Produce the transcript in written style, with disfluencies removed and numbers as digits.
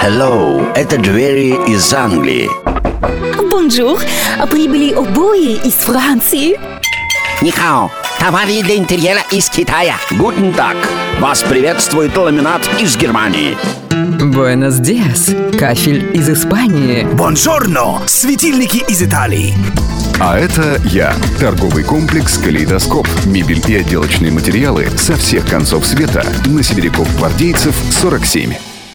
Hello, это двери из Англии. Бонжур, прибыли обои из Франции. Нихао, товары для интерьера из Китая. Guten Tag, вас приветствует ламинат из Германии. Буэнос диас, кафель из Испании. Бонжорно, светильники из Италии. А это я, торговый комплекс «Калейдоскоп». Мебель и отделочные материалы со всех концов света. На Сибиряков-Гвардейцев, 47.